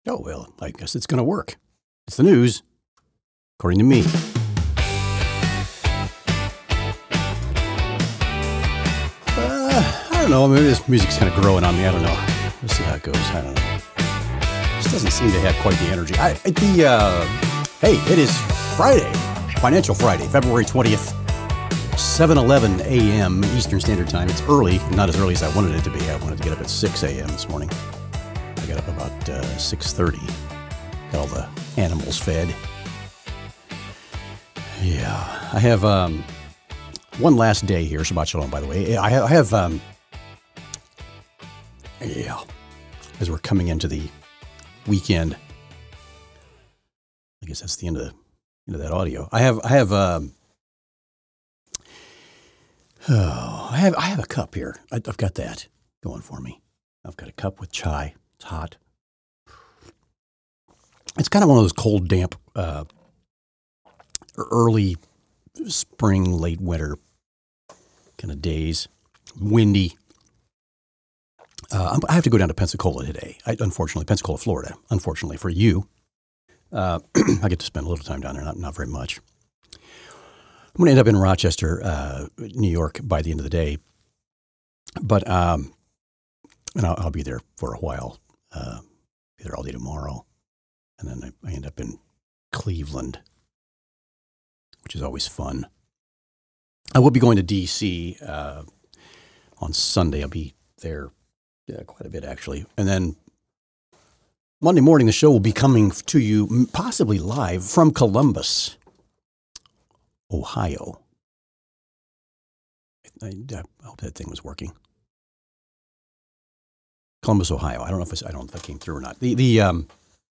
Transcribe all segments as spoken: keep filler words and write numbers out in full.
Oh, well, I guess it's going to work. It's the news, according to me. Uh, I don't know. Maybe this music's kind of growing on me. I don't know. We'll see how it goes. I don't know. This doesn't seem to have quite the energy. I, the uh, Hey, it is Friday, Financial Friday, February twentieth, seven eleven a.m. Eastern Standard Time. It's early, not as early as I wanted it to be. I wanted to get up at six a.m. this morning. I got up about uh, six thirty. Got all the animals fed. Yeah, I have um, one last day here. Shabbat Shalom, by the way. I have, I have um, yeah, as we're coming into the weekend. I guess that's the end of the end of that audio. I have, I have, um, oh, I have, I have a cup here. I, I've got that going for me. I've got a cup with chai. It's hot. It's kind of one of those cold, damp, uh, early spring, late winter kind of days. Windy. Uh, I have to go down to Pensacola today. I, unfortunately, Pensacola, Florida. Unfortunately for you, uh, I get to spend a little time down there, not not very much. I'm going to end up in Rochester, uh, New York, by the end of the day. But um, and I'll, I'll be there for a while. Uh, be there all day tomorrow. And then I, I end up in Cleveland, which is always fun. I will be going to D C uh, on Sunday. I'll be there yeah, quite a bit, actually. And then Monday morning, the show will be coming to you possibly live from Columbus, Ohio. I, I hope that thing was working. Columbus, Ohio. I don't know if I, I don't know if that came through or not. The the um,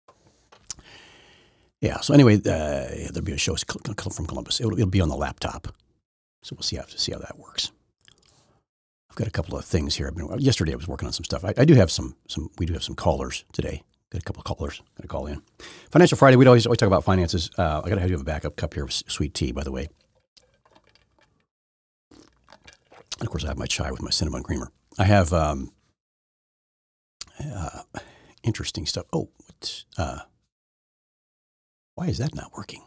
yeah. So anyway, uh, there'll be a show from Columbus. It'll, it'll be on the laptop, so we'll see how to see how that works. I've got a couple of things here. I've been yesterday. I was working on some stuff. I, I do have some some. We do have some callers today. Got a couple of callers. Got to call in. Financial Friday. We'd always always talk about finances. Uh, I got to have you have a backup cup here of sweet tea, by the way. And of course, I have my chai with my cinnamon creamer. I have um, uh, interesting stuff. Oh, what's, uh, why is that not working?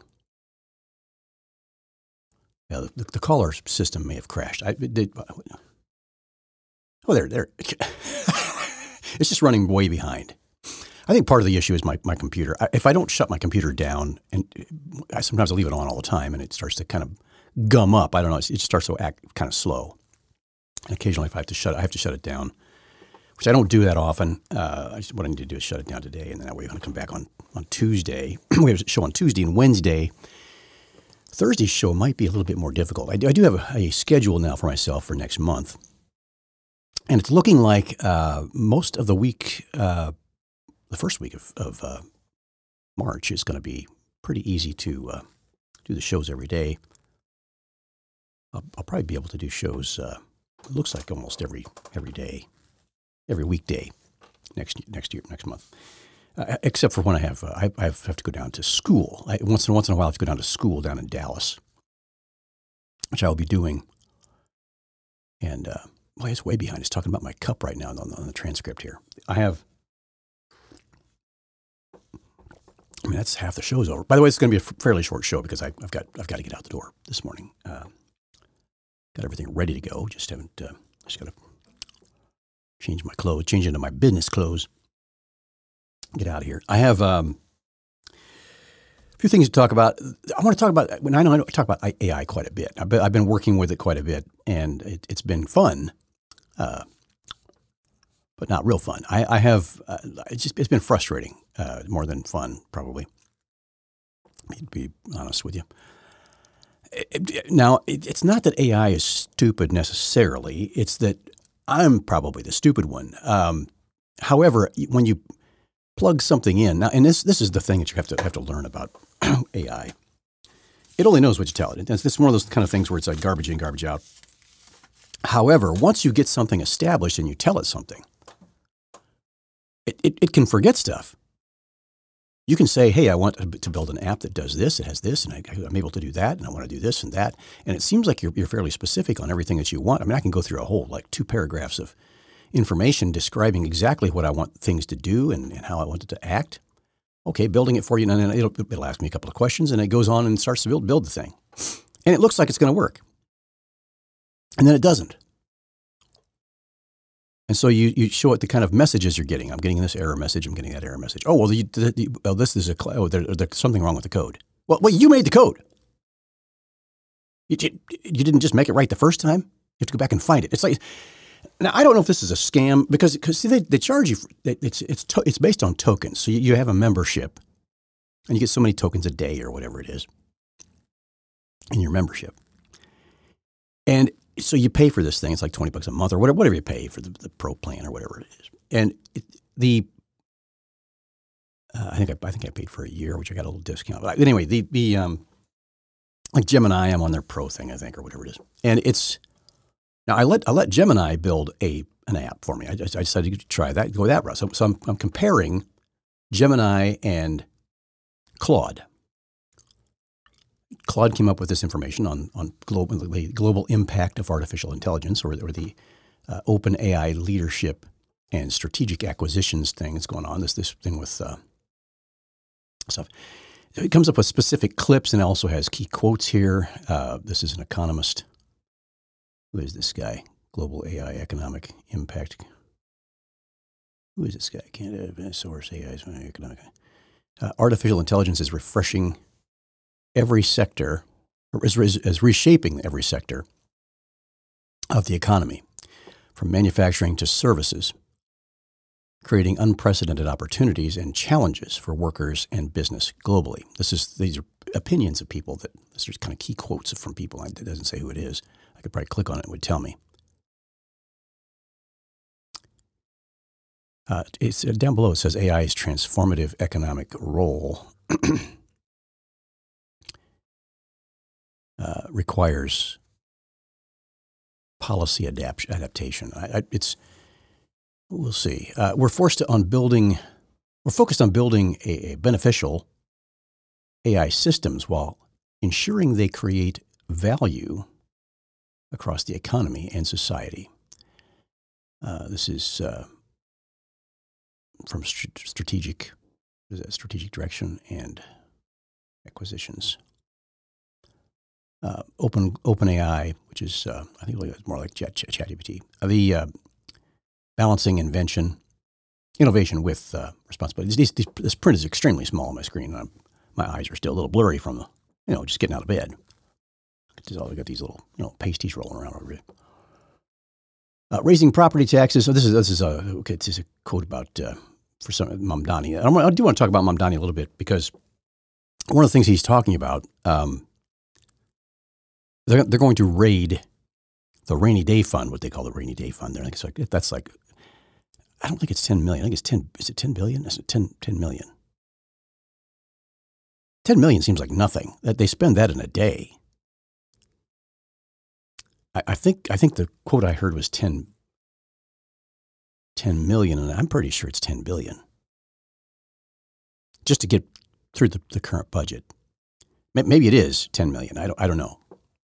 Yeah, the, the caller system may have crashed. I it did. Oh, there, there. It's just running way behind. I think part of the issue is my, my computer. I, if I don't shut my computer down, and I sometimes I leave it on all the time, and it starts to kind of gum up. I don't know. It just starts to act kind of slow. And occasionally, if I have to shut, I have to shut it down, which I don't do that often. Uh, I just, what I need to do is shut it down today, and then that way I'm going to come back on on Tuesday. We have a show on Tuesday and Wednesday. Thursday's show might be a little bit more difficult. I do, I do have a, a schedule now for myself for next month, and it's looking like uh, most of the week. Uh, The first week of, of uh, March is going to be pretty easy to uh, do the shows every day. I'll, I'll probably be able to do shows. Uh, it looks like almost every every day, every weekday next next year next month, uh, except for when I have uh, I, I have to go down to school. I, once in once in a while, I have to go down to school down in Dallas, which I will be doing. And uh, well, it's way behind. It's talking about my cup right now on the, on the transcript here. I have. I mean, that's half the show's over. By the way, it's going to be a fairly short show because I, I've got I've got to get out the door this morning. Uh, got everything ready to go. Just haven't. Uh, just got to change my clothes, change into my business clothes. Get out of here. I have um, a few things to talk about. I want to talk about. When I know I talk about A I quite a bit. I've been, I've been working with it quite a bit, and it, it's been fun. Uh, But not real fun. I, I have, uh, it's just, it's been frustrating, uh, more than fun, probably. To be honest with you. It, it, now, it, it's not that A I is stupid necessarily. It's that I'm probably the stupid one. Um, however, when you plug something in, now, and this this is the thing that you have to have to learn about A I. It only knows what you tell it. It's, it's one of those kind of things where it's like garbage in, garbage out. However, once you get something established and you tell it something, It, it it can forget stuff. You can say, hey, I want to build an app that does this, it has this, and I, I'm able to do that, and I want to do this and that. And it seems like you're, you're fairly specific on everything that you want. I mean, I can go through a whole, like two paragraphs of information describing exactly what I want things to do and, and how I want it to act. Okay, building it for you, and then it'll, it'll ask me a couple of questions, and it goes on and starts to build, build the thing. And it looks like it's going to work. And then it doesn't. And so you, you show it the kind of messages you're getting. I'm getting this error message. I'm getting that error message. Oh, well, the, the, the, well this is a, oh, there, there's something wrong with the code. Well, wait, you made the code. You, you, you didn't just make it right the first time. You have to go back and find it. It's like, now I don't know if this is a scam because, because see, they, they charge you, for, it's, it's, to, it's based on tokens. So you, you have a membership and you get so many tokens a day or whatever it is in your membership. And so you pay for this thing. It's like twenty bucks a month or whatever, whatever you pay for the, the pro plan or whatever it is. And it, the, uh, I think I, I think I paid for a year, which I got a little discount. But anyway, the, the, um, like Gemini, I'm on their pro thing, I think, or whatever it is. And it's, now I let, I let Gemini build a, an app for me. I, just, I decided to try that, go that route. So, so I'm, I'm comparing Gemini and Claude. Claude came up with this information on, on global, the global impact of artificial intelligence, or, or the uh, open A I leadership and strategic acquisitions thing that's going on, this this thing with uh, stuff. It comes up with specific clips and also has key quotes here. Uh, this is an economist. Who is this guy? Global A I economic impact. Who is this guy? Canada source A I economic. Uh, artificial intelligence is refreshing every sector, or is, is reshaping every sector of the economy, from manufacturing to services, creating unprecedented opportunities and challenges for workers and business globally. This is these are opinions of people that these are kind of key quotes from people. It doesn't say who it is. I could probably click on it; it would tell me. Uh, it's down below. It says A I's transformative economic role. Uh, requires policy adapt- adaptation. I, I, it's we'll see. Uh, we're forced to, on building. We're focused on building a, a beneficial A I systems while ensuring they create value across the economy and society. Uh, this is uh, from st- strategic, is that strategic direction and acquisitions. Uh, open OpenAI, which is uh, I think it's more like Chat ChatGPT. Uh, the uh, balancing invention, innovation with uh, responsibility. These, these, this print is extremely small on my screen. I'm, my eyes are still a little blurry from the, you know, just getting out of bed. I got these little, you know, pasties rolling around over here. Uh, raising property taxes. So this is this is a okay. This is a quote about uh, for some Mamdani. I, I do want to talk about Mamdani a little bit because one of the things he's talking about. Um, They're, they're going to raid the rainy day fund, what they call the rainy day fund. They're like, it's like, that's like, I don't think it's ten million. I think it's ten, is it ten billion? Is it ten, ten million? ten million seems like nothing. That they spend that in a day. I, I think, I think the quote I heard was ten, ten million, and I'm pretty sure it's ten billion. Just to get through the, the current budget. Maybe it is ten million. I don't, I don't know.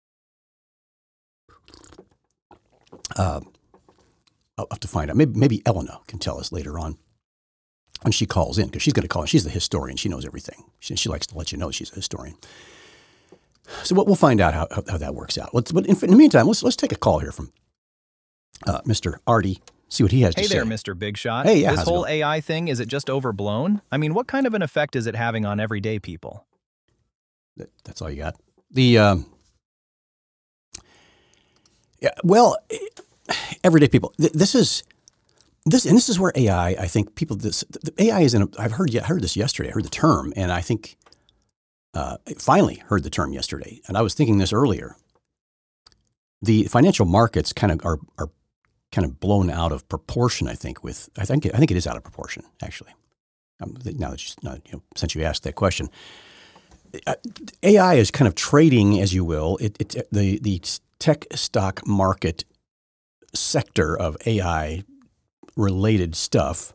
Uh, I'll have to find out. Maybe, maybe Elena can tell us later on when she calls in, because she's going to call in. She's the historian. She knows everything. She, she likes to let you know she's a historian. So we'll, we'll find out how, how, how that works out. Let's, but in, in the meantime, let's let's take a call here from uh, Mister Artie. See what he has hey to say. Hey there, Mister Big Shot. Hey, yeah, this whole going? A I thing, is it just overblown? I mean, what kind of an effect is it having on everyday people? That, that's all you got. The um, yeah, well. It, Everyday people. This is this, and this is where A I. I think people. This the A I is in. A, I've heard. I heard this yesterday. I heard the term, and I think uh, finally heard the term yesterday. And I was thinking this earlier. The financial markets kind of are are kind of blown out of proportion. I think with. I think. I think it is out of proportion. Actually, um, now that you, now, you know, since you asked that question, uh, A I is kind of trading, as you will. It, it the the tech stock market sector of A I related stuff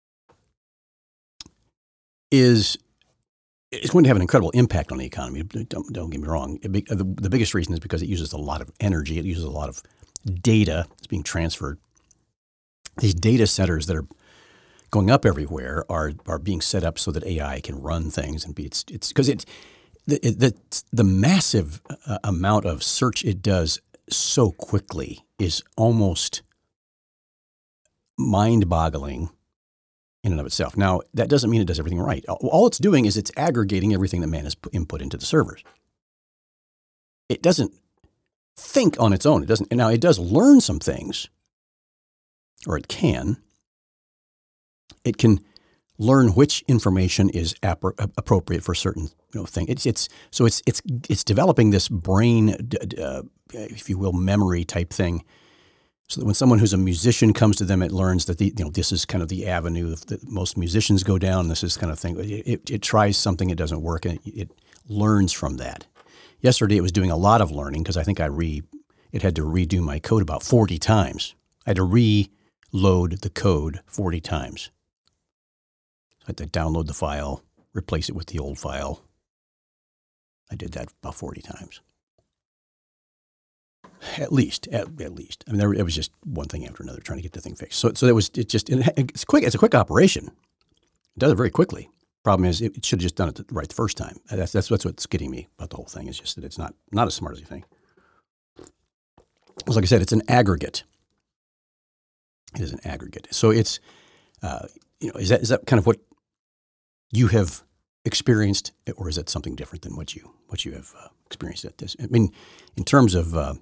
is is going to have an incredible impact on the economy. Don't, don't get me wrong. It, the, the biggest reason is because it uses a lot of energy. It uses a lot of data that's being transferred. These data centers that are going up everywhere are are being set up so that A I can run things and be it's it's because it's the, the the massive uh, amount of search it does so quickly is almost mind-boggling in and of itself. Now, that doesn't mean it does everything right. All it's doing is it's aggregating everything that man has input into the servers. It doesn't think on its own. It doesn't. Now, it does learn some things, or it can. It can learn which information is appro- appropriate for certain you know thing. It's it's so it's it's it's developing this brain, uh, if you will, memory type thing. So that when someone who's a musician comes to them, it learns that the you know this is kind of the avenue that most musicians go down. This is kind of thing. It, it, it tries something, it doesn't work, and it, it learns from that. Yesterday, it was doing a lot of learning because I think I re it had to redo my code about forty times. I had to reload the code forty times. I had to download the file, replace it with the old file. I did that about forty times. At least, at, at least. I mean, there, it was just one thing after another trying to get the thing fixed. So, so it was it just it's quick. It's a quick operation. It does it very quickly. Problem is, it, it should have just done it right the first time. That's that's what's what's getting me about the whole thing. Is just that it's not not as smart as you think. Like I said, it's an aggregate. It is an aggregate. So it's uh, you know is that is that kind of what you have experienced, or is it something different than what you what you have uh, experienced at this? I mean, in terms of uh,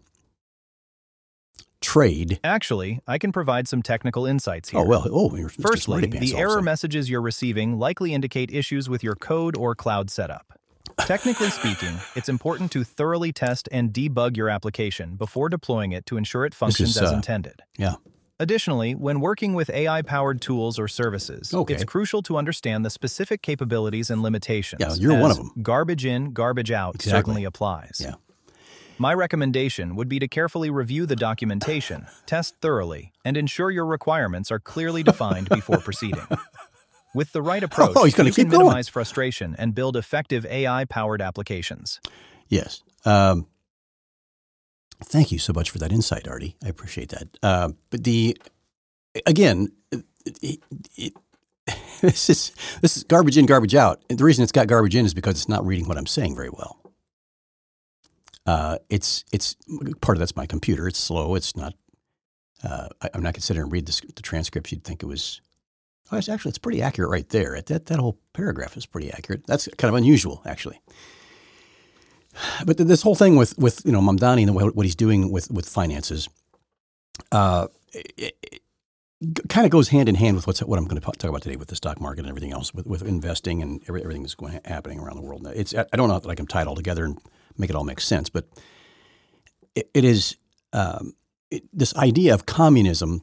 trade. Actually, I can provide some technical insights here. Oh, well, oh, you're Firstly, the error messages you're receiving likely indicate issues with your code or cloud setup. Technically speaking, it's important to thoroughly test and debug your application before deploying it to ensure it functions is, as uh, intended. Yeah. Additionally, when working with A I-powered tools or services, Okay. it's crucial to understand the specific capabilities and limitations. Yeah, you're one as of them. Garbage in, garbage out Exactly. certainly applies. Yeah. My recommendation would be to carefully review the documentation, test thoroughly, and ensure your requirements are clearly defined before proceeding. With the right approach, Oh, he's gonna you can keep going. minimize frustration and build effective A I-powered applications. Yes. Um, thank you so much for that insight, Artie. I appreciate that. Uh, but the again, it, it, this is this is garbage in, garbage out. And the reason it's got garbage in is because it's not reading what I'm saying very well. Uh, it's it's part of that's my computer. It's slow. It's not. Uh, I, I'm not considering read the, the transcripts. You'd think it was. Oh, it's actually it's pretty accurate right there. That that whole paragraph is pretty accurate. That's kind of unusual, actually. But this whole thing with with you know Mamdani and what he's doing with with finances, uh, it, it kind of goes hand in hand with what's what I'm going to talk about today with the stock market and everything else, with, with investing and every, everything that's going happening around the world. It's I don't know that I can tie it all together and make it all make sense, but it, it is um, it, this idea of communism.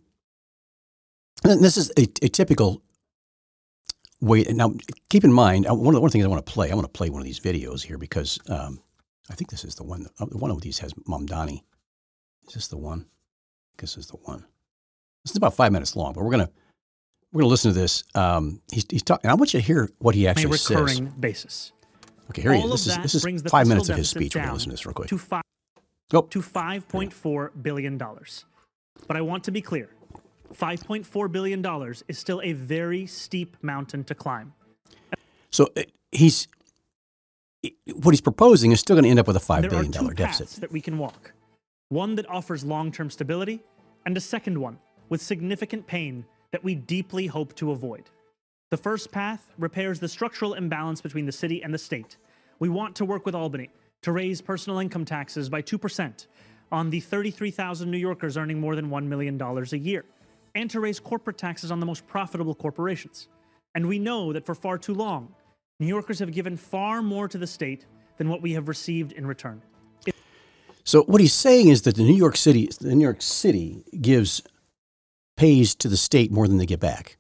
And this is a, a typical way. Now, keep in mind, one of the one of the things I want to play. I want to play one of these videos here because um, I think this is the one. That, one of these has Mamdani. Is this the one? I guess this is the one. This is about five minutes long, but we're gonna we're gonna listen to this. Um, he's he's talking. I want you to hear what he actually says. On a recurring basis. Okay, here he All is. This of is that this brings is the five fiscal minutes of his deficit speech. We're gonna down listen to this real quick. To five, oh. to five point four billion dollars. But I want to be clear. five point four billion dollars is still a very steep mountain to climb. So uh, he's what he's proposing is still going to end up with a five There billion are dollar two deficit. paths that we can walk. One that offers long-term stability, and a second one with significant pain that we deeply hope to avoid. The first path repairs the structural imbalance between the city and the state. We want to work with Albany to raise personal income taxes by two percent on the thirty-three thousand New Yorkers earning more than one million dollars a year, and to raise corporate taxes on the most profitable corporations. And we know that for far too long, New Yorkers have given far more to the state than what we have received in return. So what he's saying is that the New York City, the New York City gives, pays to the state more than they get back.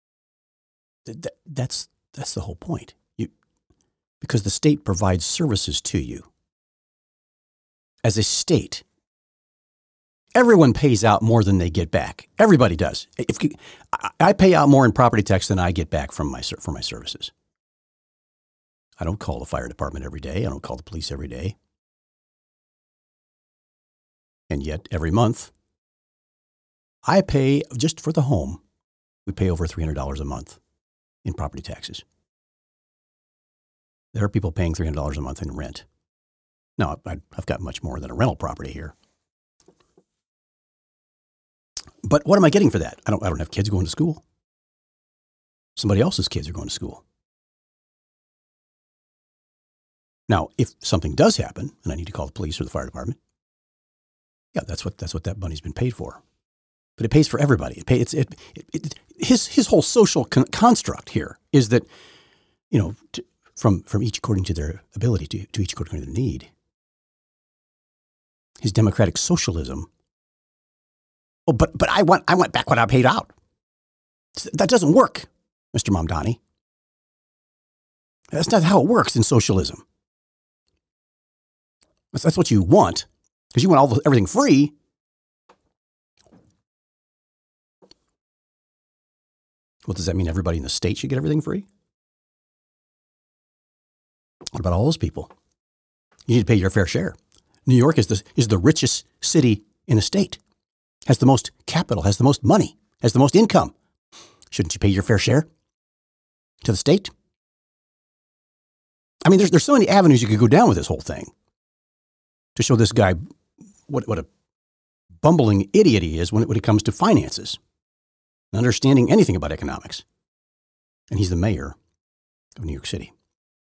That, that's that's the whole point. You, because the state provides services to you. As a state, everyone pays out more than they get back. Everybody does. If I pay out more in property tax than I get back from my for my services. I don't call the fire department every day. I don't call the police every day. And yet, every month, I pay just for the home we pay over three hundred dollars a month in property taxes. There are people paying three hundred dollars a month in rent. Now, I, I've got much more than a rental property here. But what am I getting for that? I don't, I don't have kids going to school. Somebody else's kids are going to school. Now, if something does happen and I need to call the police or the fire department, yeah, that's what that's what that money's been paid for. But it pays for everybody. It pay, it's it, it, it his his whole social con- construct here is that, you know, to, from from each according to their ability, to, to each according to their need. His democratic socialism. Oh, but but I want I want back what I paid out. That doesn't work, Mister Mamdani. That's not how it works in socialism. That's, that's what you want, because you want all the, everything free. Well, does that mean everybody in the state should get everything free? What about all those people? You need to pay your fair share. New York is the is the richest city in the state, has the most capital, has the most money, has the most income. Shouldn't you pay your fair share to the state? I mean, there's there's so many avenues you could go down with this whole thing to show this guy what what a bumbling idiot he is when it, when it comes to finances, and understanding anything about economics. And he's the mayor of New York City.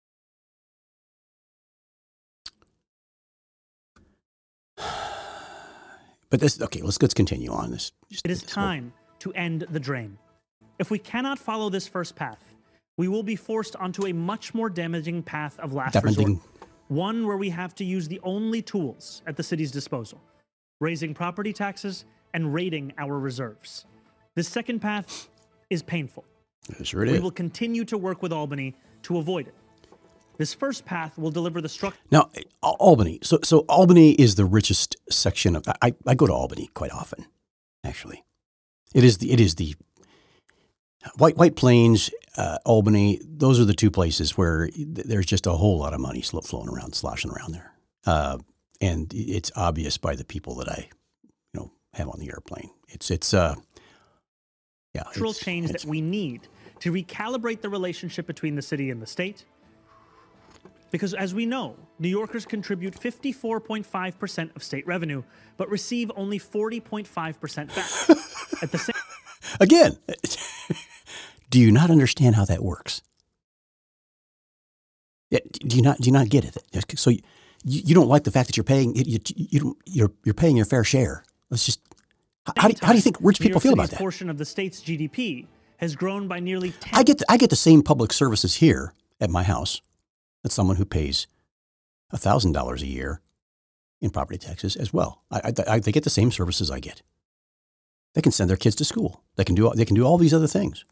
But this, okay, let's let's continue on this. Just It is this time to end the drain. If we cannot follow this first path, we will be forced onto a much more damaging path of last Damaging. resort. One where we have to use the only tools at the city's disposal, raising property taxes and raiding our reserves. This second path is painful. Sure it We is. will continue to work with Albany to avoid it. This first path will deliver the structure. Now, Al- Albany. So, so Albany is the richest section of. I, I go to Albany quite often, actually. It is the. It is the. White White Plains, uh, Albany. Those are the two places where th- there's just a whole lot of money sl- flowing around, sloshing around there, uh, and it's obvious by the people that I, you know, have on the airplane. It's it's. Uh, yeah. structural it's- change it's- that we need to recalibrate the relationship between the city and the state. Because as we know, New Yorkers contribute fifty-four point five percent of state revenue, but receive only forty point five percent back. At the same Again, do you not understand how that works? Yeah, do you not do you not get it? So you, you don't like the fact that you're paying you, you don't, you're you're paying your fair share. Let's just how do, how do you think rich New people York feel City's about that? portion of the state's G D P has grown by nearly ten. I get the, I get the same public services here at my house that someone who pays a thousand dollars a year in property taxes as well. I, I, I, they get the same services I get. They can send their kids to school. They can do they can do all these other things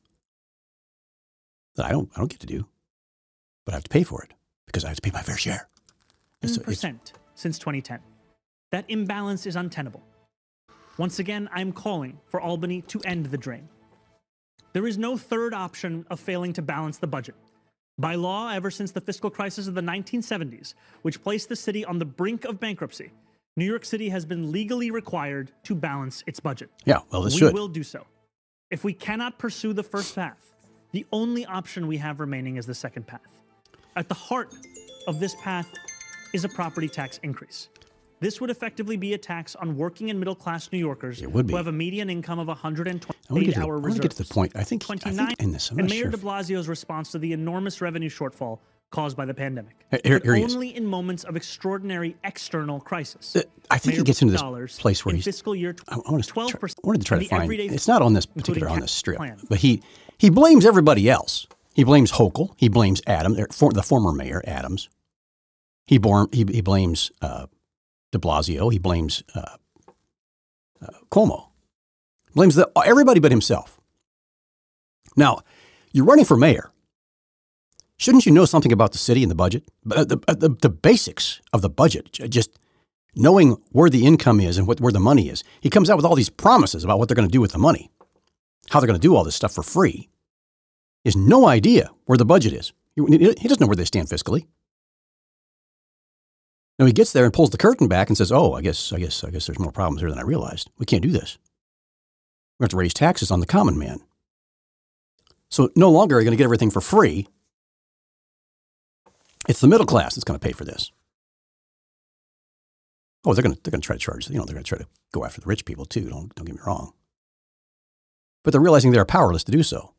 that I don't I don't get to do, but I have to pay for it because I have to pay my fair share. It's- ten percent since twenty ten. That imbalance is untenable. Once again, I'm calling for Albany to end the drain. There is no third option of failing to balance the budget. By law, ever since the fiscal crisis of the nineteen seventies, which placed the city on the brink of bankruptcy, New York City has been legally required to balance its budget. Yeah, well, this we should. will do so. If we cannot pursue the first path, the only option we have remaining is the second path. At the heart of this path is a property tax increase. This would effectively be a tax on working and middle-class New Yorkers It would be. who have a median income of one hundred I want to twenty-eight get to the, hour I want reserves. to get to the point. I think, I twenty-nine, think in this, I'm and not Mayor sure. de if- Blasio's response to the enormous revenue shortfall caused by the pandemic. Here- here- but here he is. only in moments of extraordinary external crisis. Uh, I think he Mayor gets into this dollars place where in he's. fiscal year I, I, want to twelve try, percent I wanted to try of to the find. everyday It's not on this including particular on cap this strip, plan. but he he blames everybody else. He blames Hochul. He blames Adams, er, for, the former mayor Adams. He born, he, he blames uh, De Blasio. He blames uh, uh, Cuomo. Blames the, everybody but himself. Now, you're running for mayor. Shouldn't you know something about the city and the budget? But the, the, the basics of the budget, j- just knowing where the income is and what, where the money is. He comes out with all these promises about what they're going to do with the money, how they're going to do all this stuff for free. He has no idea where the budget is. He, he doesn't know where they stand fiscally. Now he gets there and pulls the curtain back and says, "Oh, I guess, I guess, I guess there's more problems here than I realized. We can't do this. We have to raise taxes on the common man. So no longer are you going to get everything for free. It's the middle class that's going to pay for this. Oh, they're going to they're going to try to charge. You know, they're going to try to go after the rich people too. Don't don't get me wrong. But they're realizing they're powerless to do so.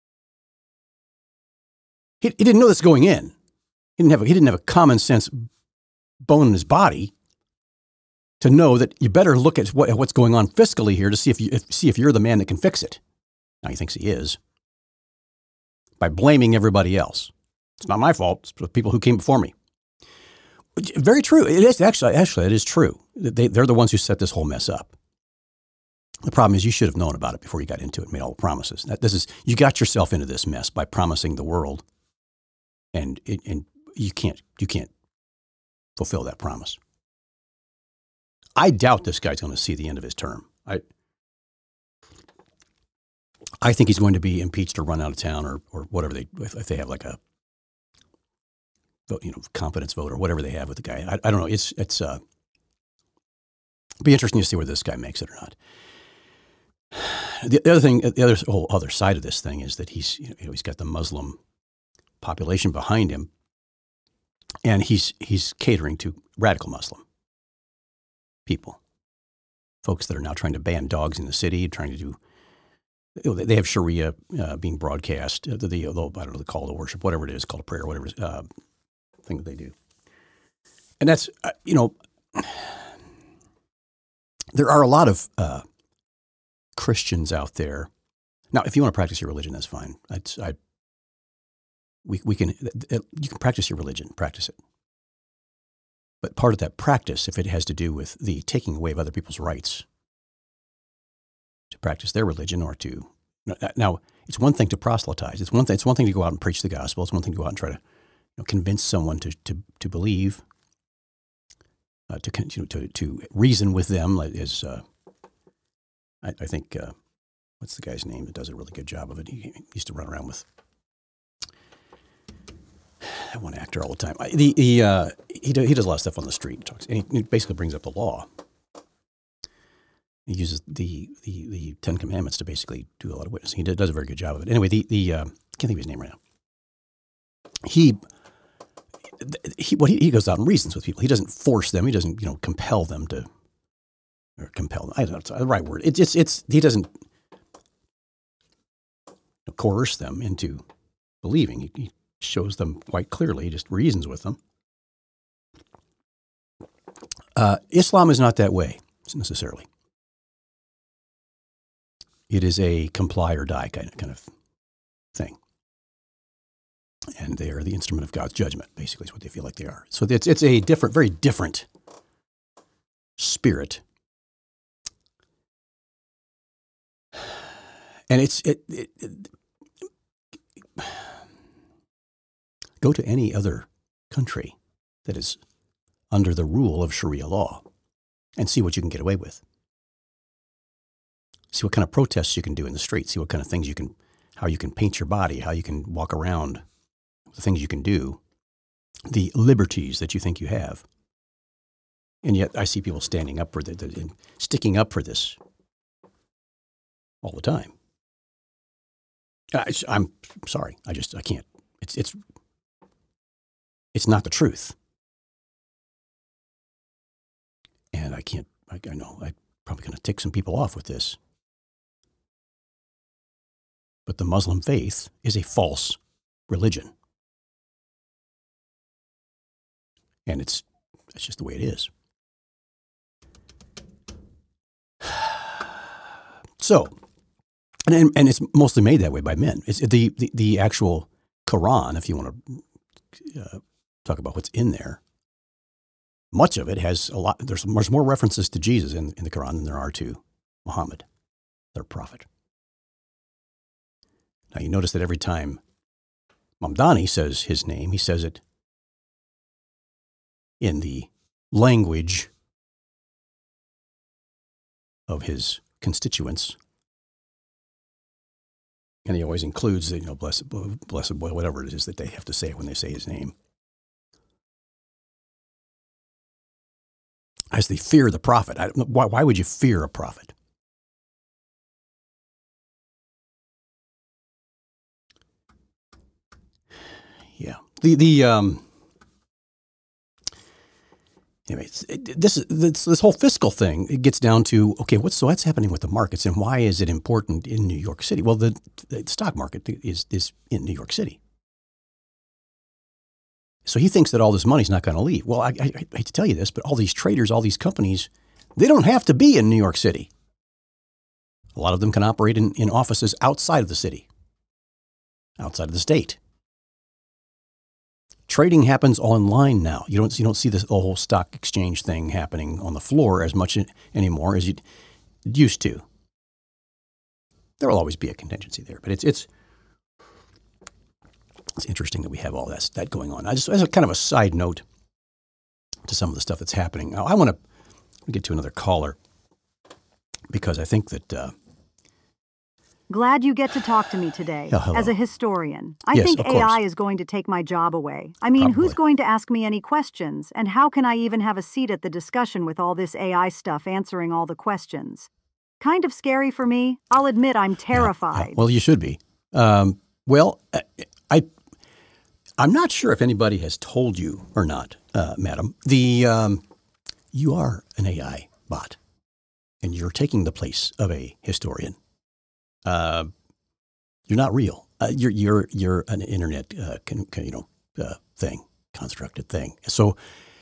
He, he didn't know this going in. He didn't have a, he didn't have a common sense bone in his body to know that you better look at what, what's going on fiscally here to see if you if, see if you're the man that can fix it. Now he thinks he is by blaming everybody else. It's not my fault. It's the people who came before me. Very true. It is actually actually it is true. They they're the ones who set this whole mess up. The problem is you should have known about it before you got into it and made all the promises. That, this is you got yourself into this mess by promising the world, and it, and you can't you can't fulfill that promise. I doubt this guy's going to see the end of his term. I I think he's going to be impeached or run out of town or or whatever they if, if they have like a you know confidence vote or whatever they have with the guy. I, I don't know. It's it's uh, be interesting to see whether this guy makes it or not. The, the other thing, the other whole other side of this thing is that he's you know he's got the Muslim population behind him, and he's he's catering to radical Muslim people, folks that are now trying to ban dogs in the city, trying to do. They have Sharia uh, being broadcast. The, the, the I don't know the call to worship, whatever it is, call to prayer, whatever it is, uh, thing that they do, and that's uh, you know there are a lot of. Uh, Christians out there. Now, if you want to practice your religion, that's fine. I'd, I, we, we can, you can practice your religion, practice it. But part of that practice, if it has to do with the taking away of other people's rights to practice their religion or to, now, it's one thing to proselytize. It's one thing, it's one thing to go out and preach the gospel. It's one thing to go out and try to you know, convince someone to, to, to believe, uh, to, to, to, to reason with them is, uh, I, I think, uh, what's the guy's name that does a really good job of it? He, he used to run around with that one actor all the time. I, the, the, uh, he, do, he does a lot of stuff on the street. He talks, and he, he basically brings up the law. He uses the, the, the Ten Commandments to basically do a lot of witnessing. He does a very good job of it. Anyway, the, the uh, I can't think of his name right now. He, he, what he, he goes out and reasons with people. He doesn't force them. He doesn't, you know, compel them to, or compel them. I don't know, it's the right word. It's, it's, it's, he doesn't coerce them into believing. He, he shows them quite clearly. He just reasons with them. Uh, Islam is not that way, necessarily. It is a comply or die kind of, kind of thing. And they are the instrument of God's judgment, basically, is what they feel like they are. So it's, it's a different, very different spirit. And it's, it, it, it, go to any other country that is under the rule of Sharia law and see what you can get away with. See what kind of protests you can do in the streets. See what kind of things you can, how you can paint your body, how you can walk around, the things you can do, the liberties that you think you have. And yet I see people standing up for the, the sticking up for this all the time. I, I'm sorry. I just, I can't. It's, it's, it's not the truth. And I can't, I, I know I'm probably going to tick some people off with this. But the Muslim faith is a false religion. And it's, it's just the way it is. So, and, and it's mostly made that way by men. It's the, the, the actual Quran, if you want to uh, talk about what's in there, much of it has a lot, there's, there's more references to Jesus in, in the Quran than there are to Muhammad, their prophet. Now you notice that every time Mamdani says his name, he says it in the language of his constituents. And he always includes, you know, blessed, blessed boy, whatever it is that they have to say when they say his name. As they fear the prophet. I don't know, why, why would you fear a prophet? Yeah. The the um. Anyway, it's, it, this this this whole fiscal thing, it gets down to, okay, what's so what's happening with the markets and why is it important in New York City? Well, the, the stock market is is in New York City. So he thinks that all this money's not going to leave. Well, I, I, I hate to tell you this, but all these traders, all these companies, they don't have to be in New York City. A lot of them can operate in, in offices outside of the city, outside of the state. Trading happens online now. You don't you don't see this whole stock exchange thing happening on the floor as much anymore as you used to. There will always be a contingency there, but it's it's it's interesting that we have all that that going on. I just as a kind of a side note to some of the stuff that's happening. Now, I want to get to another caller because I think that. Uh, Glad you get to talk to me today. Oh, as a historian, I yes, think of A I course. is going to take my job away. I mean, Probably. who's going to ask me any questions? And how can I even have a seat at the discussion with all this A I stuff answering all the questions? Kind of scary for me. I'll admit I'm terrified. Yeah, yeah. Well, you should be. Um, well, I, I'm not sure if anybody has told you or not, uh, madam. The um, you are an A I bot, and you're taking the place of a historian. Uh, you're not real. Uh, you're you're you're an internet, uh, con, con, you know, uh, thing, constructed thing. So,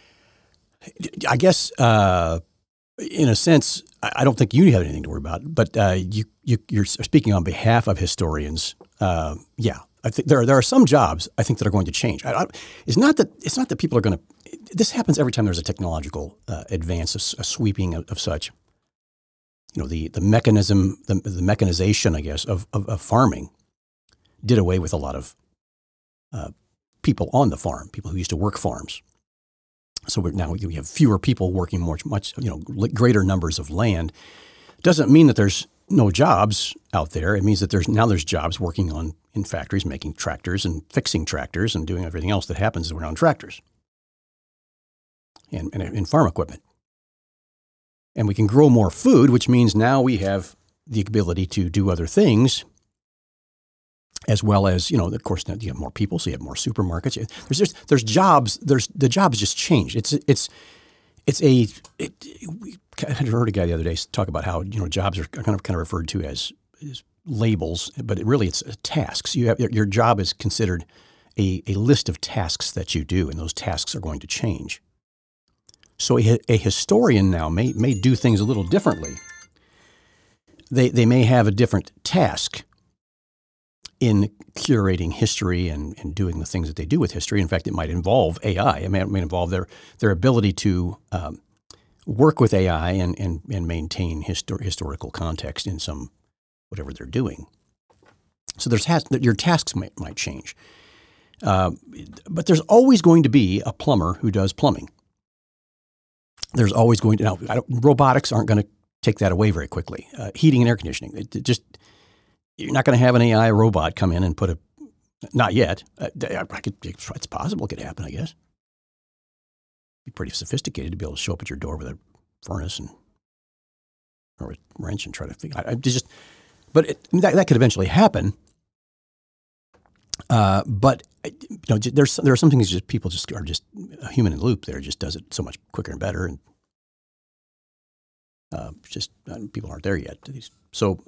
I guess uh, in a sense, I don't think you have anything to worry about. But uh, you you you're speaking on behalf of historians. Uh, yeah, I think there are, there are some jobs I think that are going to change. I, I, it's not that it's not that people are going to. This happens every time there's a technological uh, advance, a, a sweeping of, of such. You know, the, the mechanism, the, the mechanization, I guess, of, of, of farming did away with a lot of uh, people on the farm, people who used to work farms. So we're, now we have fewer people working much, much, you know, greater numbers of land. Doesn't mean that there's no jobs out there. It means that there's now there's jobs working on in factories, making tractors and fixing tractors and doing everything else that happens around tractors and, and in farm equipment. And we can grow more food, which means now we have the ability to do other things, as well as, you know, of course, now you have more people, so you have more supermarkets. There's just, there's jobs. There's the jobs just change. It's it's it's a. It, I heard a guy the other day talk about how, you know, jobs are kind of kind of referred to as, as labels, but it really it's tasks. You have your job is considered a a list of tasks that you do, and those tasks are going to change. So a, a historian now may may do things a little differently. They they may have a different task in curating history and, and doing the things that they do with history. In fact, it might involve A I. It may, it may involve their their ability to um, work with A I and and, and maintain histor- historical context in some whatever they're doing. So there's has, your tasks might might change, uh, but there's always going to be a plumber who does plumbing. There's always going to now. I don't, robotics aren't going to take that away very quickly. Uh, heating and air conditioning. It, it just you're not going to have an A I robot come in and put a. Not yet. Uh, I could, it's possible it could happen. I guess. Be pretty sophisticated to be able to show up at your door with a furnace and or a wrench and try to figure. I, I just. But it, that that could eventually happen. Uh, but you know, there's there are some things just people just are just a human in the loop there just does it so much quicker and better, and uh, just uh, people aren't there yet. So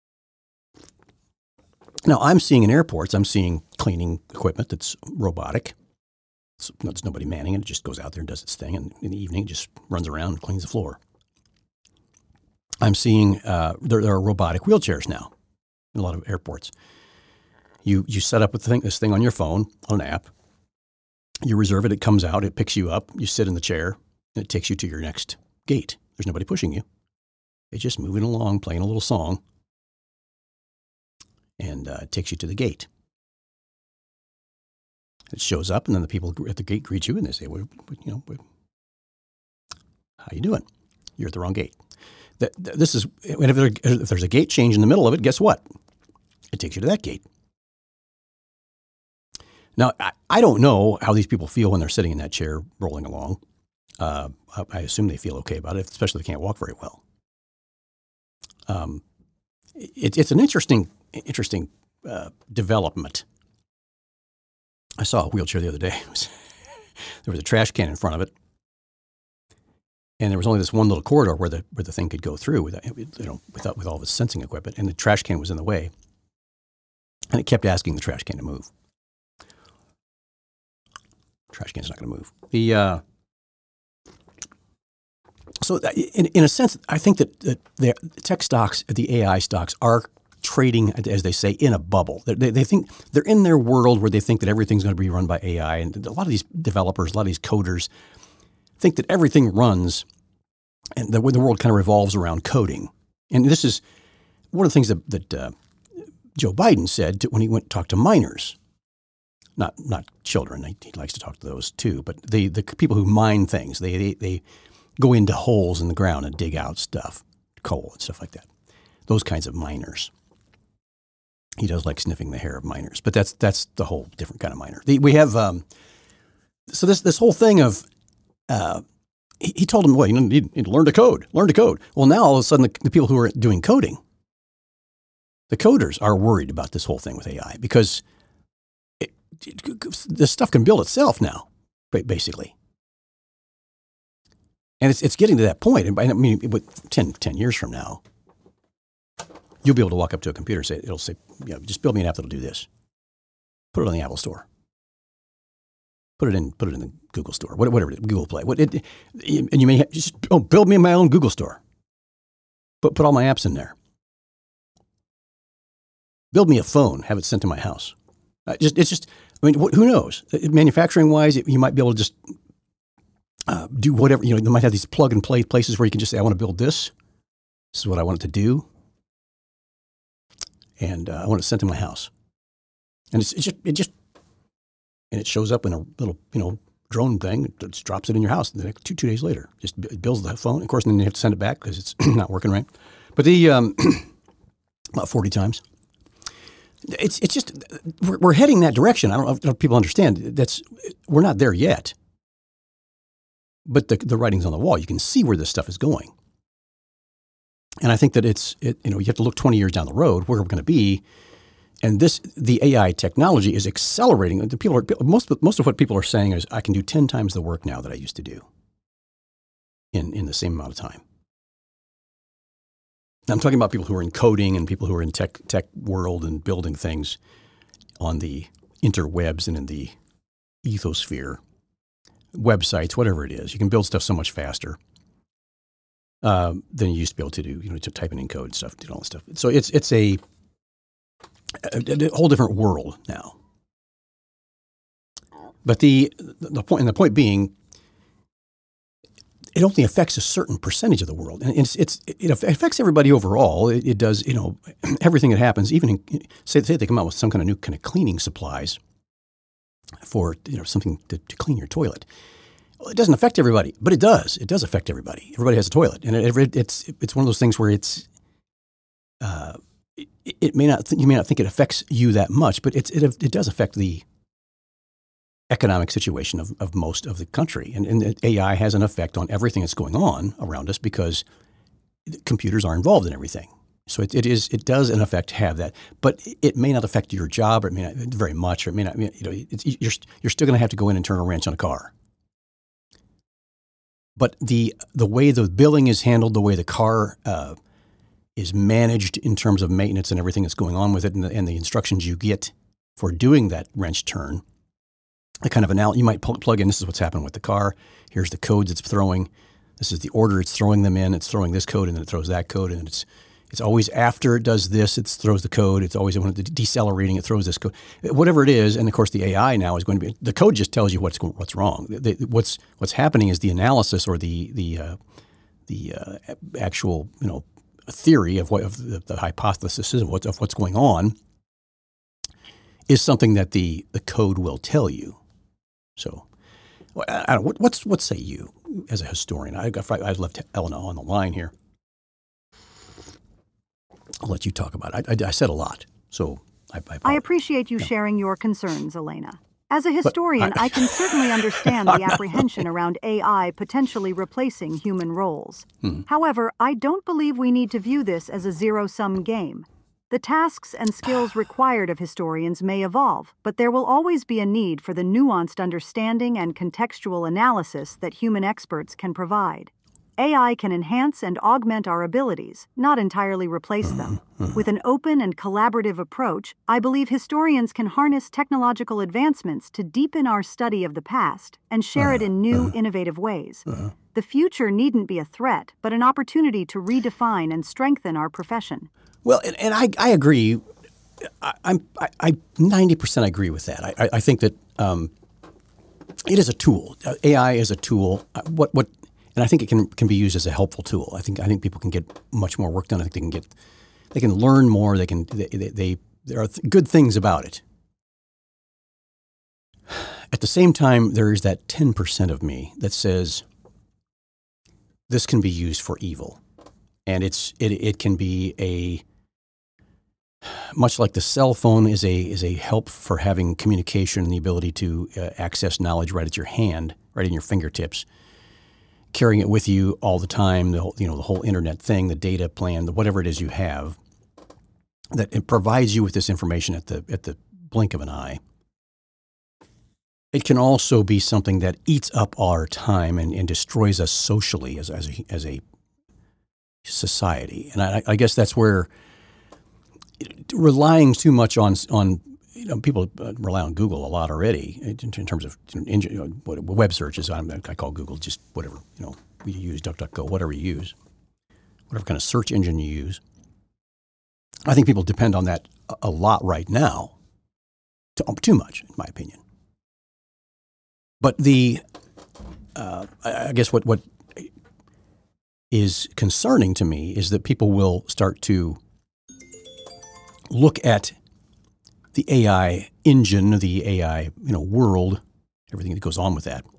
now I'm seeing in airports, I'm seeing cleaning equipment that's robotic. So, there's nobody manning it; it just goes out there and does its thing, and in the evening it just runs around and cleans the floor. I'm seeing uh, there, there are robotic wheelchairs now in a lot of airports. You you set up a thing, this thing on your phone, on an app. You reserve it. It comes out. It picks you up. You sit in the chair, and it takes you to your next gate. There's nobody pushing you. It's just moving along, playing a little song, and uh, it takes you to the gate. It shows up, and then the people at the gate greet you, and they say, well, you know, how you doing? You're at the wrong gate. This is if, there, if there's a gate change in the middle of it, guess what? It takes you to that gate. Now, I, I don't know how these people feel when they're sitting in that chair rolling along. Uh, I, I assume they feel okay about it, especially if they can't walk very well. Um, it, it's an interesting, interesting uh, development. I saw a wheelchair the other day. It was, there was a trash can in front of it, and there was only this one little corridor where the where the thing could go through, without, you know, without with all of its sensing equipment, and the trash can was in the way, and it kept asking the trash can to move. Trash can's not going to move. The uh, so in in a sense, I think that, that the tech stocks, the A I stocks, are trading, as they say, in a bubble. They, they think they're in their world where they think that everything's going to be run by A I, and a lot of these developers, a lot of these coders, think that everything runs, and the, the world kind of revolves around coding. And this is one of the things that, that uh, Joe Biden said to, when he went to talk to miners. Not not children. He, he likes to talk to those too. But the the people who mine things, they, they they go into holes in the ground and dig out stuff, coal and stuff like that. Those kinds of miners. He does like sniffing the hair of miners, but that's that's the whole different kind of miner. The, we have um, so this this whole thing of uh, he, he told him, well, you need, need to learn to code, learn to code. Well, now all of a sudden the, the people who are doing coding, the coders are worried about this whole thing with A I because this stuff can build itself now, basically. And it's it's getting to that point. And I mean, with ten, ten years from now, you'll be able to walk up to a computer and say, it'll say, you know, just build me an app that'll do this. Put it on the Apple Store. Put it in, put it in the Google Store, whatever, Google Play. What it, and you may have, just, oh, build me my own Google Store. Put, put all my apps in there. Build me a phone, have it sent to my house. Uh, just, it's just, I mean, who knows? Manufacturing-wise, you might be able to just uh, do whatever. You know, they might have these plug-and-play places where you can just say, I want to build this. This is what I want it to do. And uh, I want it sent to my house. And it's, it's just, it just, and it shows up in a little, you know, drone thing. It just drops it in your house the next two, two days later. Just it builds the phone. Of course, then you have to send it back because it's not working right. But the, um, about forty times. It's it's just we're, we're heading that direction. I don't know if people understand. That's we're not there yet, but the the writing's on the wall. You can see where this stuff is going, and I think that it's it, you know you have to look twenty years down the road where we're going to be, and this the A I technology is accelerating. The people are most most of what people are saying is I can do ten times the work now that I used to do in in the same amount of time. I'm talking about people who are in coding and people who are in tech tech world and building things on the interwebs and in the ethosphere, websites, whatever it is. You can build stuff so much faster uh, than you used to be able to do. You know, to type in code and stuff, do all that stuff. So it's it's a, a, a whole different world now. But the the point and the point being, it only affects a certain percentage of the world, and it's, it's it affects everybody overall. It, it does, you know, everything that happens. Even in, say, say they come out with some kind of new kind of cleaning supplies for you know something to, to clean your toilet. Well, it doesn't affect everybody, but it does. It does affect everybody. Everybody has a toilet, and it, it, it's it's one of those things where it's uh, it, it may not th- you may not think it affects you that much, but it's it it does affect the economic situation of, of most of the country. And, and A I has an effect on everything that's going on around us because computers are involved in everything. So it, it is it does in effect have that, but it may not affect your job, or it may not very much, or it may not. You know, it's, you're you're still going to have to go in and turn a wrench on a car. But the the way the billing is handled, the way the car uh, is managed in terms of maintenance and everything that's going on with it, and the, and the instructions you get for doing that wrench turn. The kind of analogy you might plug in, this is what's happening with the car. Here's the codes it's throwing. This is the order it's throwing them in. It's throwing this code and then it throws that code. And it's it's always after it does this, it throws the code. It's always when it's decelerating, it throws this code. Whatever it is, and of course the A I now is going to be, the code just tells you what's what's wrong. The, the, what's what's happening is the analysis or the the uh, the uh, actual you know theory of what of the, the hypothesis of what's of what's going on is something that the the code will tell you. So, I don't. What's what say you as a historian? I I left Elena on the line here. I'll let you talk about it. I, I, I said a lot, so I. I, I appreciate you yeah. sharing your concerns, Elena. As a But historian, I- I can certainly understand the apprehension around A I potentially replacing human roles. Hmm. However, I don't believe we need to view this as a zero-sum game. The tasks and skills required of historians may evolve, but there will always be a need for the nuanced understanding and contextual analysis that human experts can provide. A I can enhance and augment our abilities, not entirely replace them. With an open and collaborative approach, I believe historians can harness technological advancements to deepen our study of the past and share it in new, innovative ways. The future needn't be a threat, but an opportunity to redefine and strengthen our profession. Well, and, and I, I agree. I, I'm I, I ninety percent agree with that. I, I, I think that um, it is a tool. Uh, A I is a tool. Uh, what what, and I think it can can be used as a helpful tool. I think I think people can get much more work done. I think they can get they can learn more. They can they they, they there are th- good things about it. At the same time, there is that ten percent of me that says this can be used for evil, and it's it it can be a much like the cell phone is a is a help for having communication and the ability to uh, access knowledge right at your hand, right in your fingertips, carrying it with you all the time. The whole, you know the whole internet thing, the data plan, the whatever it is you have, that it provides you with this information at the at the blink of an eye. It can also be something that eats up our time and, and destroys us socially as as a, as a society. And I, I guess that's where relying too much on on you know, people rely on Google a lot already in, in terms of you know, web searches. I, I call Google just whatever you know you use, DuckDuckGo, whatever you use, whatever kind of search engine you use. I think people depend on that a lot right now, too, too much, in my opinion. But the, uh, I guess what, what is concerning to me is that people will start to look at the A I engine, the A I you know world, everything that goes on with that,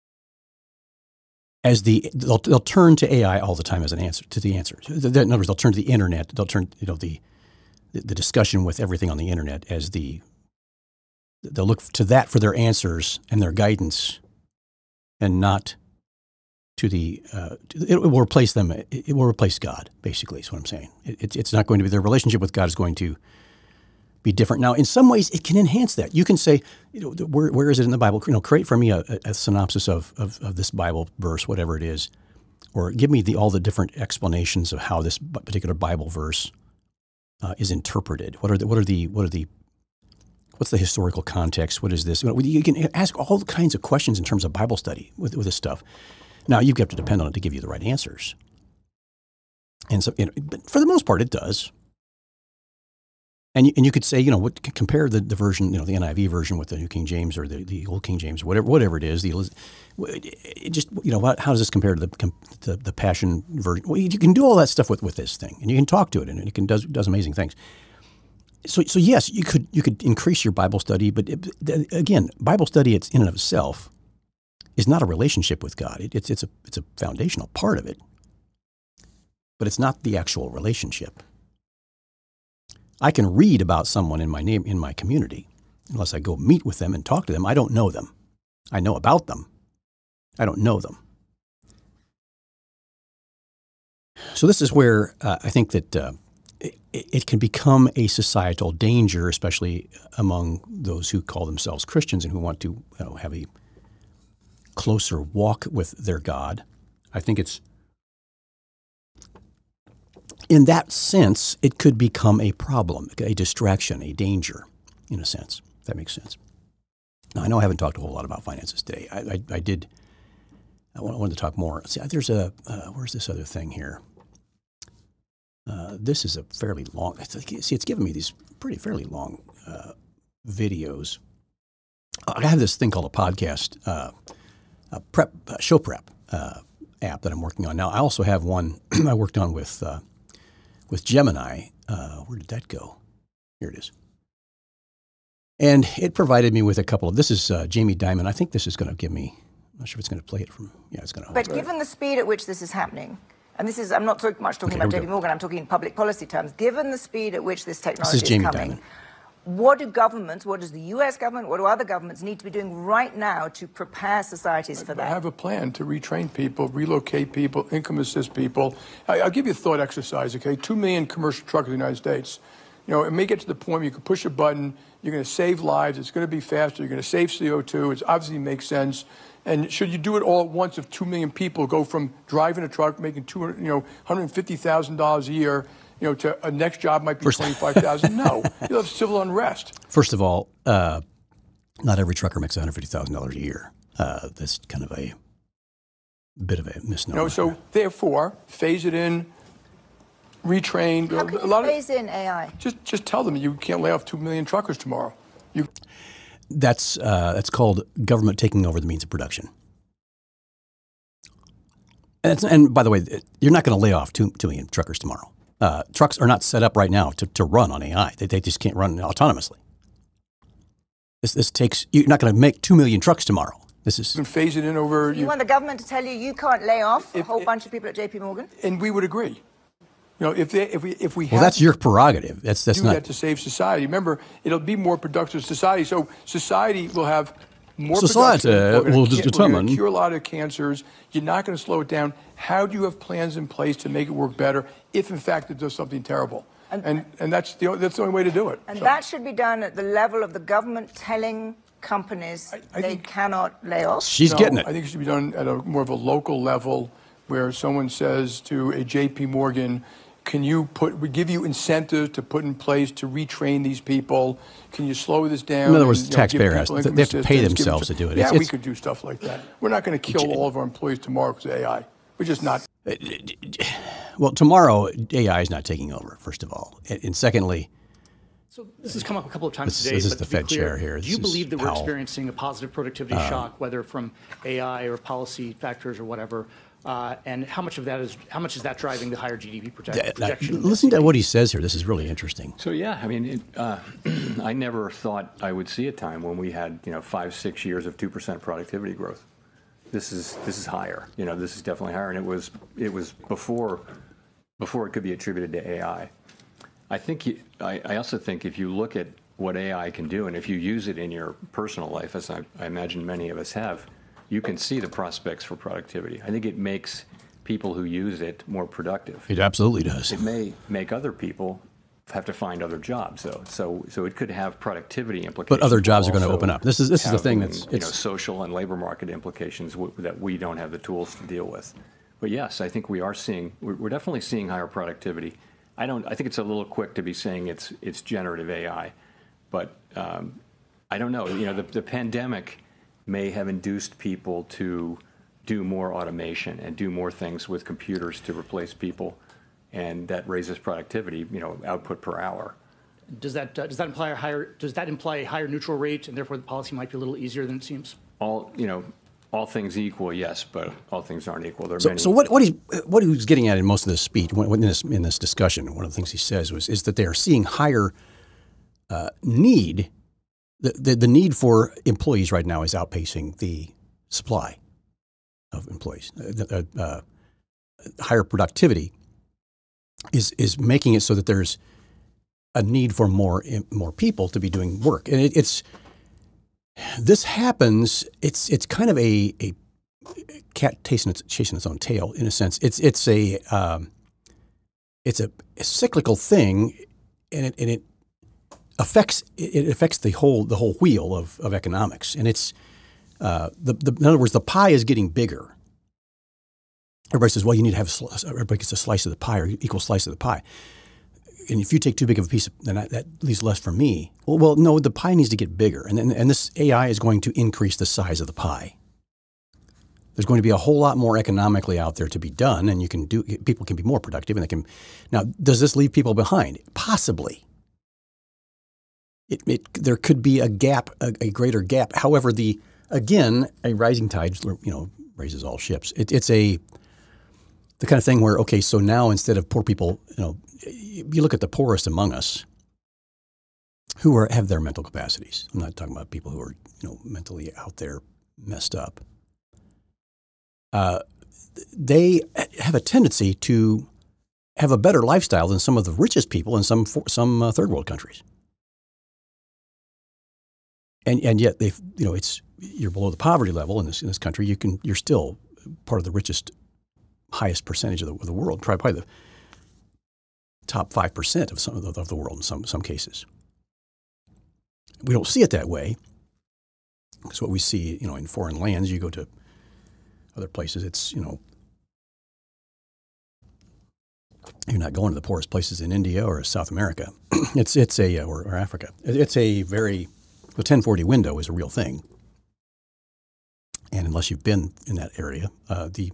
as the they'll, they'll turn to A I all the time as an answer to the answers. In other words, they'll turn to the internet. They'll turn you know the the discussion with everything on the internet as the they'll look to that for their answers and their guidance, and not to the. Uh, it will replace them. It will replace God. Basically, is what I'm saying. It, it's not going to be their relationship with God is going to be different. Now, in some ways, it can enhance that. You can say, you know, where where is it in the Bible? You know, create for me a, a synopsis of, of of this Bible verse, whatever it is, or give me the all the different explanations of how this particular Bible verse uh, is interpreted. What are the what are the what are the What's the historical context? What is this? You can ask all kinds of questions in terms of Bible study with, with this stuff. Now, you've got to depend on it to give you the right answers. And so, you know, but for the most part, it does. And you, and you could say, you know, what, compare the, the version, you know, the N I V version with the New King James or the, the Old King James, or whatever, whatever it is. The it just, you know, how does this compare to the the, the Passion version? Well, you can do all that stuff with, with this thing, and you can talk to it, and it can does does amazing things. So, so yes, you could you could increase your Bible study, but it, again, Bible study it's in and of itself is not a relationship with God. It, it's it's a it's a foundational part of it, but it's not the actual relationship. I can read about someone in my name in my community, unless I go meet with them and talk to them. I don't know them. I know about them. I don't know them. So this is where uh, I think that. Uh, It, it can become a societal danger, especially among those who call themselves Christians and who want to you know, have a closer walk with their God. I think it's, in that sense, it could become a problem, a distraction, a danger, in a sense, if that makes sense. Now, I know I haven't talked a whole lot about finances today. I, I, I did, I wanted to talk more. See, there's a, uh, where's this other thing here? Uh, this is a fairly long, see, it's given me these pretty fairly long uh, videos. I have this thing called a podcast, uh, a prep, uh, show prep uh, app that I'm working on now. I also have one I worked on with uh, with Gemini. Uh, where did that go? Here it is. And it provided me with a couple of, this is uh, Jamie Dimon. I think this is going to give me, I'm not sure if it's going to play it from, yeah, it's going to. But given the speed at which this is happening, and this is, I'm not so much talking okay, about J P Morgan, I'm talking in public policy terms. Given the speed at which this technology this is, Jamie is coming, Dimon. What do governments, what does the U S government, what do other governments need to be doing right now to prepare societies for that? I have a plan to retrain people, relocate people, income assist people. I, I'll give you a thought exercise, okay? Two million commercial truckers in the United States. You know, it may get to the point where you can push a button, you're going to save lives, it's going to be faster, you're going to save C O two, it obviously makes sense. And should you do it all at once if two million people go from driving a truck, making two hundred, you know, one hundred fifty thousand dollars a year, you know, to a next job might be twenty-five thousand dollars? No, you'll have civil unrest. First of all, uh, not every trucker makes one hundred fifty thousand dollars a year. Uh, that's kind of a bit of a misnomer. You know, so therefore, phase it in, retrain. How can a you lot phase of, in A I? Just, just tell them you can't lay off two million truckers tomorrow. You. That's uh, that's called government taking over the means of production. And, it's, and by the way, you're not going to lay off two, two million truckers tomorrow. Uh, trucks are not set up right now to, to run on A I. They, they just can't run autonomously. This this takes. You're not going to make two million trucks tomorrow. This is. You can phase it in over. You, you want the government to tell you you can't lay off a if, whole if, bunch of people at J P Morgan? And we would agree. You know, if they, if we if we well, that's your prerogative. That's that's do not that to save society. Remember, it'll be more productive society. So society will have more. Society production. will We're just gonna determine. cure a lot of cancers. You're not going to slow it down. How do you have plans in place to make it work better if, in fact, it does something terrible? And and, and that's the that's the only way to do it. And so. that should be done at the level of the government telling companies I, I they think, cannot lay off. She's no, getting it. I think it should be done at a more of a local level, where someone says to a J P Morgan, can you put, we give you incentives to put in place to retrain these people? Can you slow this down? In other words, and, the you know, taxpayer give has, people they have to pay assistance, give themselves them- to do it. Yeah, It's- we it's- could do stuff like that. We're not going to kill all of our employees tomorrow because of A I. We're just not. Well, tomorrow A I is not taking over. First of all, and, and secondly, So this has come up a couple of times This- today. this is but the to be Fed clear, chair here. Do you This is believe that we're Powell. experiencing a positive productivity shock, whether from A I or policy factors or whatever? Uh, and how much of that is how much is that driving the higher G D P project, uh, projection? listen to what he says here. This is really interesting. So yeah, I mean, it, uh, I never thought I would see a time when we had you know five, six years of two percent productivity growth. This is this is higher. You know, this is definitely higher, and it was it was before before it could be attributed to A I. I think you, I, I also think if you look at what A I can do, and if you use it in your personal life, as I, I imagine many of us have, you can see the prospects for productivity. I think it makes people who use it more productive. It absolutely does. It may make other people have to find other jobs, though. So, so it could have productivity implications. But other jobs are going to also open up. This is this is the have, thing that's you know it's, social and labor market implications w- that we don't have the tools to deal with. But yes, I think we are seeing we're, we're definitely seeing higher productivity. I don't. I think it's a little quick to be saying it's it's generative A I, but um, I don't know. You know, the, the pandemic may have induced people to do more automation and do more things with computers to replace people, and that raises productivity. You know, output per hour. Does that uh, does that imply a higher does that imply a higher neutral rate, and therefore the policy might be a little easier than it seems? All you know. All things equal, yes, but all things aren't equal. There are so. many. So what what he what he was getting at in most of this speech, when, in this in this discussion, one of the things he says was is that they are seeing higher uh, need. The, the the need for employees right now is outpacing the supply of employees. Uh, uh, higher productivity is is making it so that there's a need for more more people to be doing work, and it, it's. This happens. It's it's kind of a, a cat chasing its, chasing its own tail in a sense. It's it's a um, it's a, a cyclical thing, and it and it affects it affects the whole the whole wheel of, of economics. And it's uh, the, the in other words, the pie is getting bigger. Everybody says, well, you need to have a slice, everybody gets a slice of the pie or equal slice of the pie. And if you take too big of a piece, then that, that leaves less for me. Well, well, no, the pie needs to get bigger, and, and and this A I is going to increase the size of the pie. There's going to be a whole lot more economically out there to be done, and you can do. People can be more productive, and they can. Now, does this leave people behind? Possibly. It, it there could be a gap, a, a greater gap. However, the again, a rising tide, you know, raises all ships. It, it's a the kind of thing where okay, so now instead of poor people, you know. You look at the poorest among us who are, have their mental capacities. I'm not talking about people who are, you know, mentally out there messed up. Uh, they have a tendency to have a better lifestyle than some of the richest people in some some uh, third world countries. And and yet they, you know, it's you're below the poverty level in this in this country. You can you're still part of the richest, highest percentage of the, of the world. Probably, probably the top five percent of some of the, of the world in some some cases. We don't see it that way, because what we see, you know, in foreign lands, you go to other places, it's, you know, you're not going to the poorest places in India or South America. it's it's a or, or Africa. It's a very the ten forty window is a real thing, and unless you've been in that area, uh, the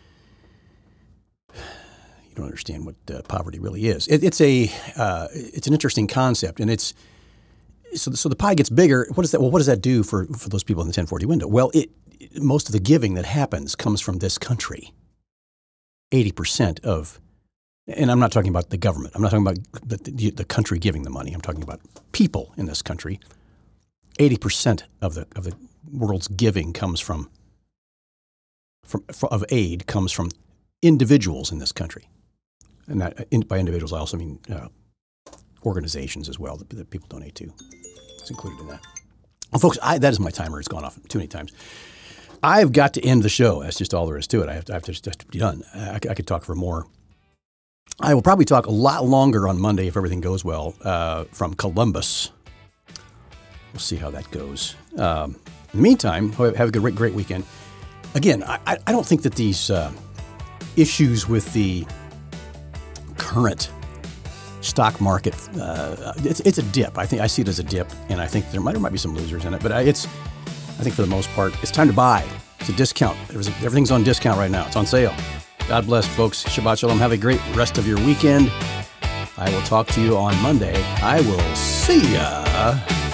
you don't understand what uh, poverty really is. It, it's a uh, it's an interesting concept, and it's so so the pie gets bigger. What does that? Well, what does that do for for those people in the ten forty window? Well, it most of the giving that happens comes from this country. Eighty percent of And I'm not talking about the government. I'm not talking about the, the country giving the money. I'm talking about people in this country. eighty percent of the of the world's giving comes from, from, from of aid comes from individuals in this country. And that, in, by individuals, I also mean uh, organizations as well that, that people donate to. It's included in that. Well, folks, I, that is my timer. It's gone off too many times. I've got to end the show. That's just all there is to it. I have to, I have to, just have to be done. I, I could talk for more. I will probably talk a lot longer on Monday if everything goes well uh, from Columbus. We'll see how that goes. Um, in the meantime, have a good, great weekend. Again, I, I don't think that these uh, issues with the current stock market, uh, it's, it's a dip. I think I see it as a dip, and I think there might, there might be some losers in it. But it's, I think for the most part, it's time to buy. It's a discount. There's a, everything's on discount right now. It's on sale. God bless, folks. Shabbat shalom. Have a great rest of your weekend. I will talk to you on Monday. I will see ya.